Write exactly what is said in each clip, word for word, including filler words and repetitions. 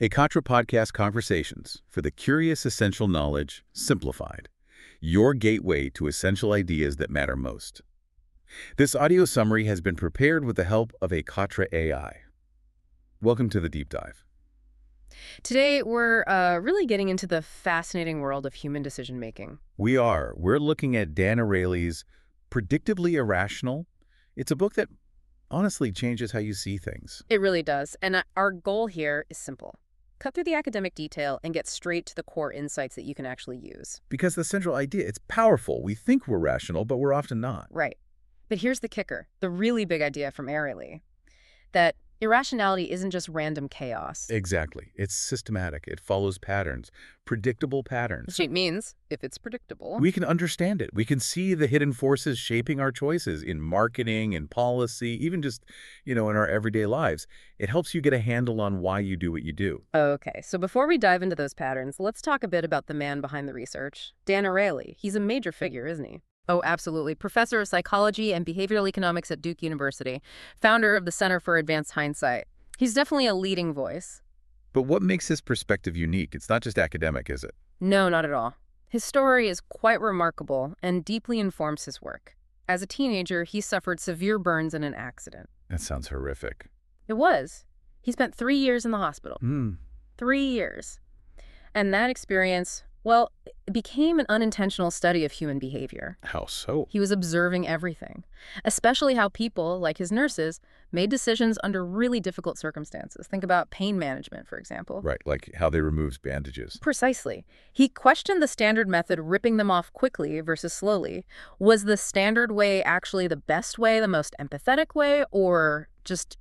A Katra Podcast Conversations for the Curious Essential Knowledge Simplified. Your gateway to essential ideas that matter most. This audio summary has been prepared with the help of a Katra A I. Welcome to the deep dive. Today, we're uh, really getting into the fascinating world of human decision-making. We are. We're looking at Dan Ariely's Predictably Irrational. It's a book that honestly changes how you see things. It really does. And uh, our goal here is simple. Cut through the academic detail and get straight to the core insights that you can actually use. Because the central idea, it's powerful. We think we're rational, but we're often not. Right. But here's the kicker, the really big idea from Ariely, that irrationality isn't just random chaos. Exactly. It's systematic. It follows patterns, predictable patterns. Which means, if it's predictable, we can understand it. We can see the hidden forces shaping our choices in marketing, in policy, even just, you know, in our everyday lives. It helps you get a handle on why you do what you do. Okay, so before we dive into those patterns, let's talk a bit about the man behind the research, Dan Ariely. He's a major figure, isn't he? Oh, absolutely. Professor of Psychology and Behavioral Economics at Duke University, founder of the Center for Advanced Hindsight. He's definitely a leading voice. But what makes his perspective unique? It's not just academic, is it? No, not at all. His story is quite remarkable and deeply informs his work. As a teenager, he suffered severe burns in an accident. That sounds horrific. It was. He spent three years in the hospital. Hmm. Three years. And that experience, well, it became an unintentional study of human behavior. How so? He was observing everything, especially how people, like his nurses, made decisions under really difficult circumstances. Think about pain management, for example. Right, like how they removed bandages. Precisely. He questioned the standard method, ripping them off quickly versus slowly. Was the standard way actually the best way, the most empathetic way, or just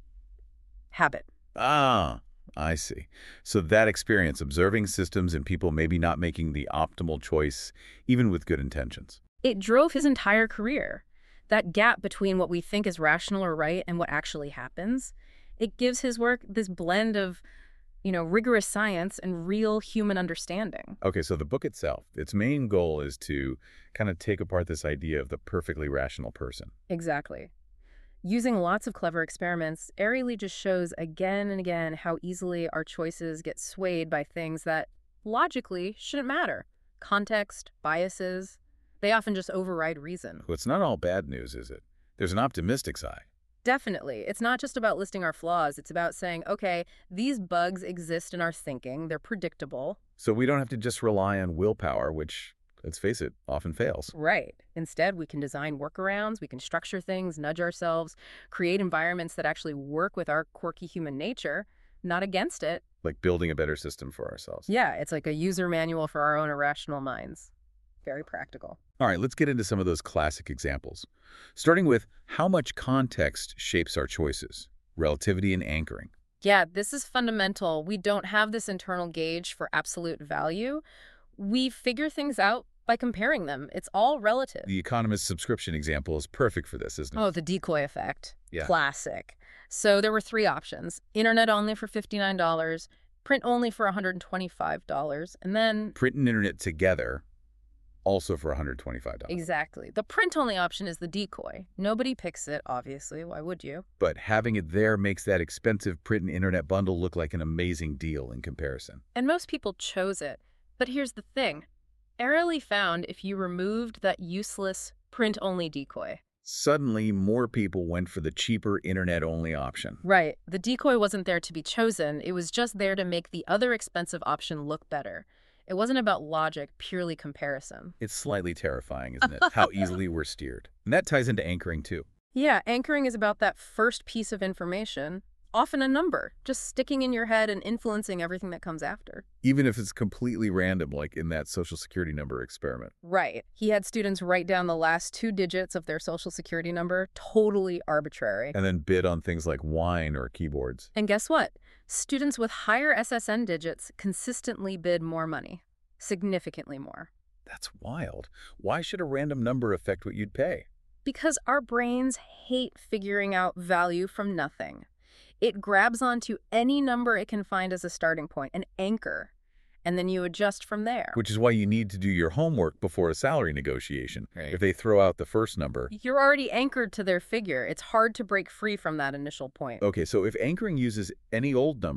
habit? Ah, I see. So that experience, observing systems and people maybe not making the optimal choice, even with good intentions. It drove his entire career. That gap between what we think is rational or right and what actually happens, it gives his work this blend of, you know, rigorous science and real human understanding. Okay, so the book itself, its main goal is to kind of take apart this idea of the perfectly rational person. Exactly. Using lots of clever experiments, Ariely just shows again and again how easily our choices get swayed by things that logically shouldn't matter. Context, biases, they often just override reason. Well, it's not all bad news, is it? There's an optimistic side. Definitely. It's not just about listing our flaws. It's about saying, okay, these bugs exist in our thinking. They're predictable. So we don't have to just rely on willpower, which, let's face it, often fails. Right. Instead, we can design workarounds, we can structure things, nudge ourselves, create environments that actually work with our quirky human nature, not against it. Like building a better system for ourselves. Yeah, it's like a user manual for our own irrational minds. Very practical. All right, let's get into some of those classic examples. Starting with how much context shapes our choices, relativity and anchoring. Yeah, this is fundamental. We don't have this internal gauge for absolute value. We figure things out by comparing them. It's all relative. The Economist subscription example is perfect for this, isn't it? Oh, the decoy effect. Yeah. Classic. So there were three options. Internet only for fifty-nine dollars, print only for one hundred twenty-five dollars, and then... Print and internet together, also for one hundred twenty-five dollars. Exactly. The print-only option is the decoy. Nobody picks it, obviously. Why would you? But having it there makes that expensive print and internet bundle look like an amazing deal in comparison. And most people chose it. But here's the thing. Ariely found if you removed that useless print-only decoy. Suddenly, more people went for the cheaper internet-only option. Right. The decoy wasn't there to be chosen. It was just there to make the other expensive option look better. It wasn't about logic, purely comparison. It's slightly terrifying, isn't it? How easily we're steered. And that ties into anchoring, too. Yeah, anchoring is about that first piece of information, often a number, just sticking in your head and influencing everything that comes after. Even if it's completely random, like in that Social Security number experiment. Right. He had students write down the last two digits of their Social Security number, totally arbitrary. And then bid on things like wine or keyboards. And guess what? Students with higher S S N digits consistently bid more money, significantly more. That's wild. Why should a random number affect what you'd pay? Because our brains hate figuring out value from nothing. It grabs onto any number it can find as a starting point, an anchor, and then you adjust from there. Which is why you need to do your homework before a salary negotiation. Right. If they throw out the first number. You're already anchored to their figure. It's hard to break free from that initial point. Okay, so if anchoring uses any old number,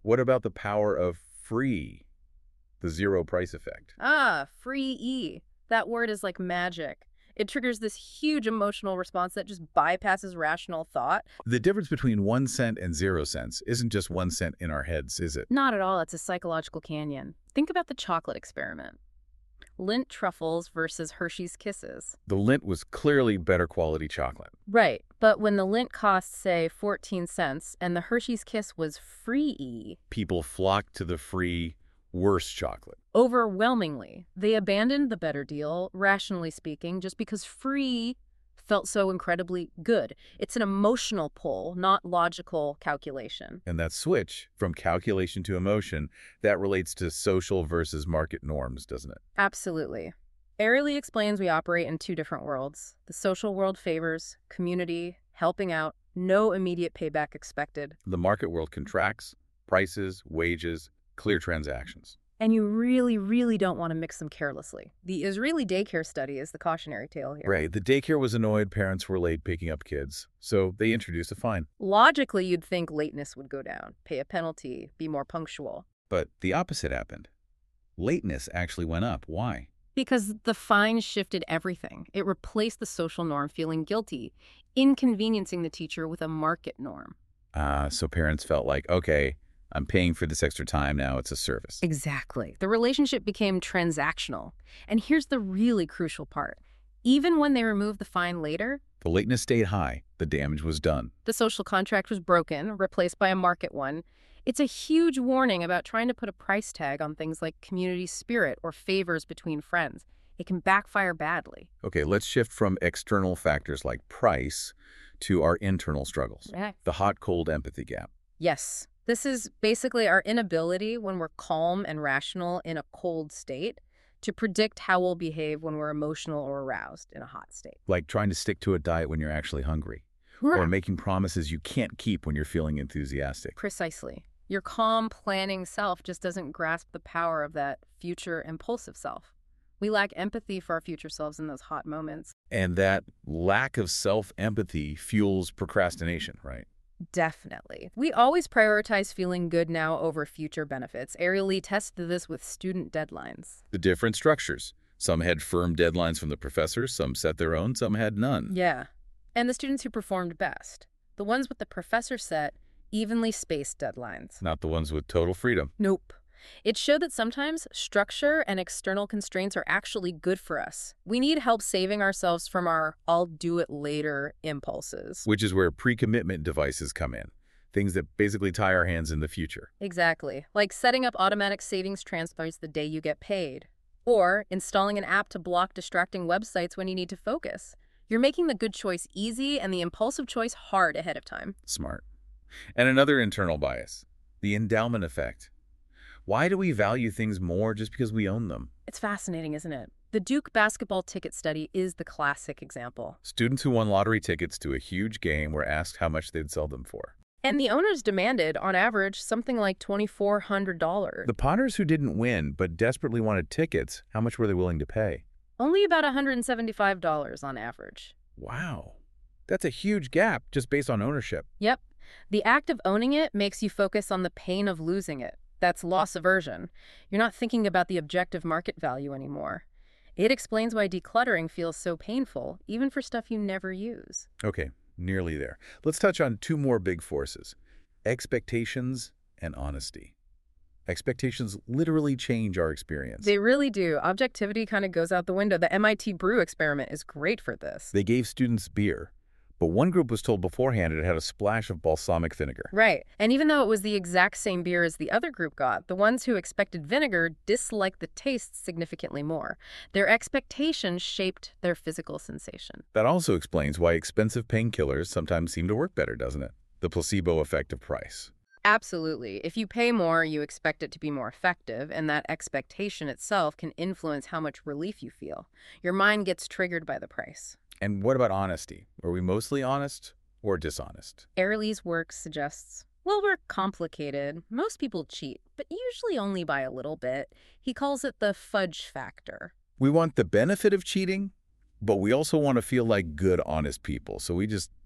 What about the power of free, the zero price effect? Ah, free E. That word is like magic. It triggers this huge emotional response that just bypasses rational thought. The difference between one cent and zero cents isn't just one cent in our heads, is it? Not at all. It's a psychological canyon. Think about the chocolate experiment. Lindt truffles versus Hershey's Kisses. The Lindt was clearly better quality chocolate. Right, but when the Lindt cost, say, fourteen cents and the Hershey's Kiss was free, People flocked to the free, worse chocolate. overwhelmingly, they abandoned the better deal, rationally speaking, just because free felt so incredibly good. It's an emotional pull, not logical calculation. And that switch from calculation to emotion, that relates to social versus market norms, doesn't it? Absolutely. Airlie explains we operate in two different worlds. The social world favors community, helping out, no immediate payback expected. The market world contracts, prices, wages, clear transactions. And you really, really don't want to mix them carelessly. The Israeli daycare study is the cautionary tale here. Right. The daycare was annoyed parents were late picking up kids, so they introduced a fine. Logically, you'd think lateness would go down, pay a penalty, be more punctual. But the opposite happened. Lateness actually went up. Why? Because the fine shifted everything. It replaced the social norm feeling guilty, inconveniencing the teacher with a market norm. Ah, so parents felt like, okay, I'm paying for this extra time now, it's a service. Exactly. The relationship became transactional. And here's the really crucial part. Even when they removed the fine later, The lateness stayed high. The damage was done. the social contract was broken, replaced by a market one. It's a huge warning about trying to put a price tag on things like community spirit or favors between friends. It can backfire badly. Okay, let's shift from external factors like price to our internal struggles. Yeah. The hot-cold empathy gap. Yes. This is basically our inability when we're calm and rational in a cold state to predict how we'll behave when we're emotional or aroused in a hot state. Like trying to stick to a diet when you're actually hungry. Or making promises you can't keep when you're feeling enthusiastic. Precisely. Your calm, planning self just doesn't grasp the power of that future impulsive self. We lack empathy for our future selves in those hot moments. And that lack of self-empathy fuels procrastination, right? Definitely. We always prioritize feeling good now over future benefits. Airlie tested this with student deadlines. The different structures. Some had firm deadlines from the professors, some set their own, some had none. Yeah. And the students who performed best. The ones with the professor set, evenly spaced deadlines. Not the ones with total freedom. Nope. It showed that sometimes structure and external constraints are actually good for us. We need help saving ourselves from our I'll do it later impulses. Which is where pre-commitment devices come in. Things that basically tie our hands in the future. Exactly. Like setting up automatic savings transfers the day you get paid. Or installing an app to block distracting websites when you need to focus. You're making the good choice easy and the impulsive choice hard ahead of time. Smart. And another internal bias. The endowment effect. Why do we value things more just because we own them? It's fascinating, isn't it? The Duke basketball ticket study is the classic example. Students who won lottery tickets to a huge game were asked how much they'd sell them for. And the owners demanded, on average, something like twenty-four hundred dollars. The Potters who didn't win but desperately wanted tickets, how much were they willing to pay? Only about one hundred seventy-five dollars on average. Wow. That's a huge gap just based on ownership. Yep. The act of owning it makes you focus on the pain of losing it. That's loss aversion. You're not thinking about the objective market value anymore. It explains why decluttering feels so painful, even for stuff you never use. Okay, nearly there. Let's touch on two more big forces. Expectations and honesty. Expectations literally change our experience. They really do. Objectivity kind of goes out the window. The M I T Brew experiment is great for this. They gave students beer, but one group was told beforehand it had a splash of balsamic vinegar. Right. And even though it was the exact same beer as the other group got, the ones who expected vinegar disliked the taste significantly more. Their expectations shaped their physical sensation. That also explains why expensive painkillers sometimes seem to work better, doesn't it? The placebo effect of price. Absolutely. If you pay more, you expect it to be more effective, and that expectation itself can influence how much relief you feel. Your mind gets triggered by the price. And what about honesty? Are we mostly honest or dishonest? Airlie's work suggests, well, we're complicated. Most people cheat, but usually only by a little bit. He calls it the fudge factor. We want the benefit of cheating, but we also want to feel like good, honest people, so we just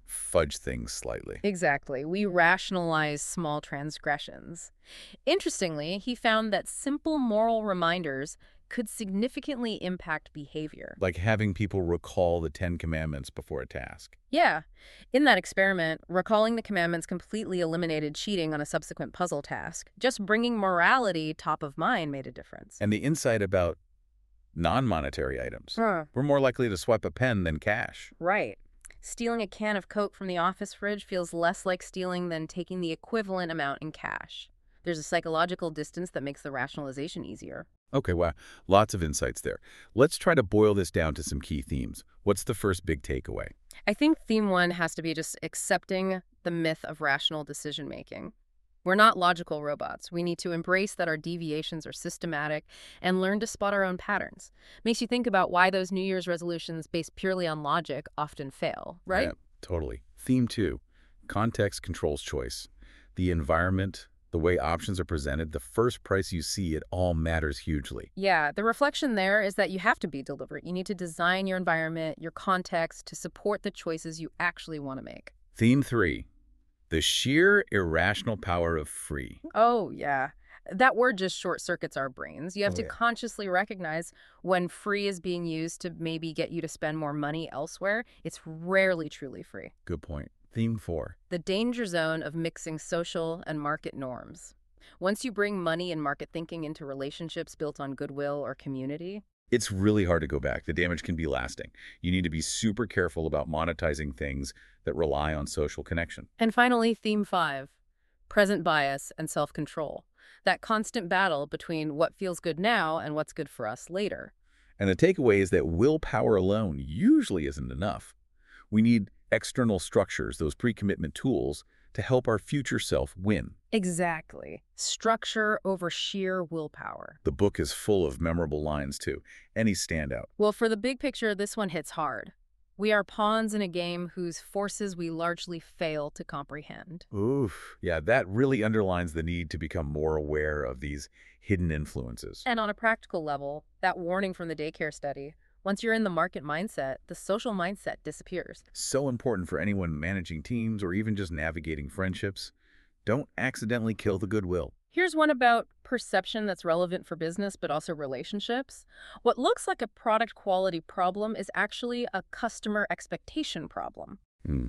fudge things slightly. Exactly. We rationalize small transgressions. Interestingly, he found that simple moral reminders could significantly impact behavior. Like having people recall the Ten Commandments before a task. Yeah. In that experiment, recalling the commandments completely eliminated cheating on a subsequent puzzle task. Just bringing morality top of mind made a difference. And the insight about non-monetary items. Huh. We're more likely to swipe a pen than cash. Right. Stealing a can of Coke from the office fridge feels less like stealing than taking the equivalent amount in cash. There's a psychological distance that makes the rationalization easier. Okay, wow. Lots of insights there. Let's try to boil this down to some key themes. What's the first big takeaway? I think theme one has to be just accepting the myth of rational decision-making. We're not logical robots. We need to embrace that our deviations are systematic and learn to spot our own patterns. Makes you think about why those New Year's resolutions based purely on logic often fail, right? Yeah, totally. Theme two, context controls choice. The environment, the way options are presented, the first price you see, it all matters hugely. Yeah, the reflection there is that you have to be deliberate. You need to design your environment, your context, to support the choices you actually want to make. Theme three, the sheer irrational power of free. Oh, yeah. That word just short-circuits our brains. You have Oh, to yeah. consciously recognize when free is being used to maybe get you to spend more money elsewhere. It's rarely truly free. Good point. Theme four, The danger zone of mixing social and market norms. Once you bring money and market thinking into relationships built on goodwill or community, it's really hard to go back. The damage can be lasting. You need to be super careful about monetizing things that rely on social connection. and finally, theme five, present bias and self-control. That constant battle between what feels good now and what's good for us later. And the takeaway is that willpower alone usually isn't enough. We need external structures, those pre-commitment tools, to help our future self win. Exactly. Structure over sheer willpower. The book is full of memorable lines, too. Any standout? Well, for the big picture, this one hits hard. We are pawns in a game whose forces we largely fail to comprehend. Oof. Yeah, that really underlines the need to become more aware of these hidden influences. And on a practical level, that warning from the daycare study, once you're in the market mindset, the social mindset disappears. So important for anyone managing teams or even just navigating friendships. Don't accidentally kill the goodwill. Here's one about perception that's relevant for business, but also relationships. What looks like a product quality problem is actually a customer expectation problem. Hmm.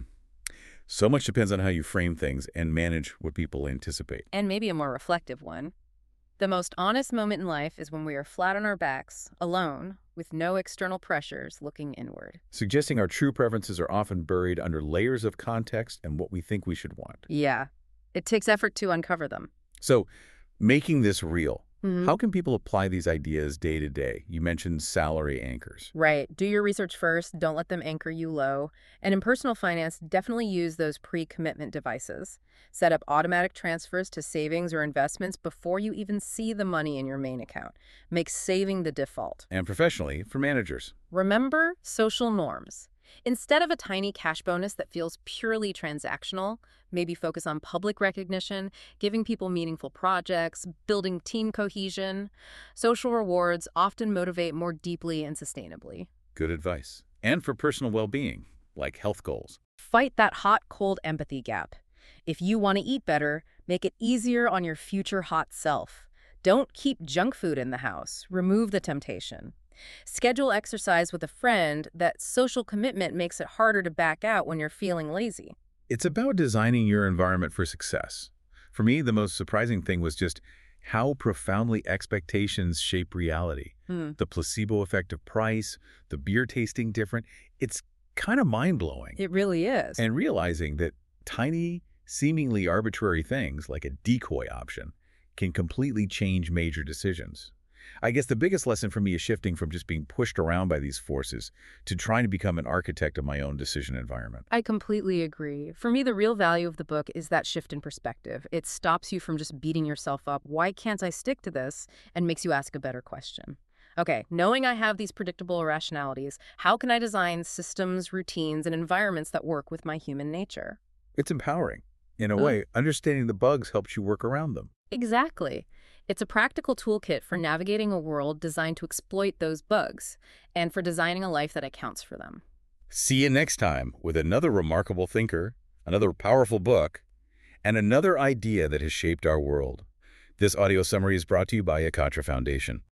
So much depends on how you frame things and manage what people anticipate. And maybe a more reflective one. The most honest moment in life is when we are flat on our backs, alone, with no external pressures, looking inward. Suggesting our true preferences are often buried under layers of context and what we think we should want. Yeah, it takes effort to uncover them. So, making this real, Mhm. how can people apply these ideas day to day? You mentioned salary anchors. Right. Do your research first. Don't let them anchor you low. And in personal finance, definitely use those pre-commitment devices. Set up automatic transfers to savings or investments before you even see the money in your main account. Make saving the default. And professionally, for managers. Remember social norms. Instead of a tiny cash bonus that feels purely transactional, maybe focus on public recognition, giving people meaningful projects, building team cohesion. Social rewards often motivate more deeply and sustainably. Good advice. And for personal well-being, like health goals. Fight that hot-cold empathy gap. If you want to eat better, make it easier on your future hot self. Don't keep junk food in the house. Remove the temptation. Schedule exercise with a friend. That social commitment makes it harder to back out when you're feeling lazy. It's about designing your environment for success. For me, the most surprising thing was just how profoundly expectations shape reality. Hmm. The placebo effect of price, the beer tasting different. It's kind of mind-blowing. It really is. And realizing that tiny, seemingly arbitrary things like a decoy option can completely change major decisions. I guess the biggest lesson for me is shifting from just being pushed around by these forces to trying to become an architect of my own decision environment. I completely agree. For me, the real value of the book is that shift in perspective. It stops you from just beating yourself up. Why can't I stick to this? And makes you ask a better question. Okay, knowing I have these predictable irrationalities, how can I design systems, routines, and environments that work with my human nature? It's empowering. In a Uh. way, understanding the bugs helps you work around them. Exactly. It's a practical toolkit for navigating a world designed to exploit those bugs and for designing a life that accounts for them. See you next time with another remarkable thinker, another powerful book, and another idea that has shaped our world. This audio summary is brought to you by Akatra Foundation.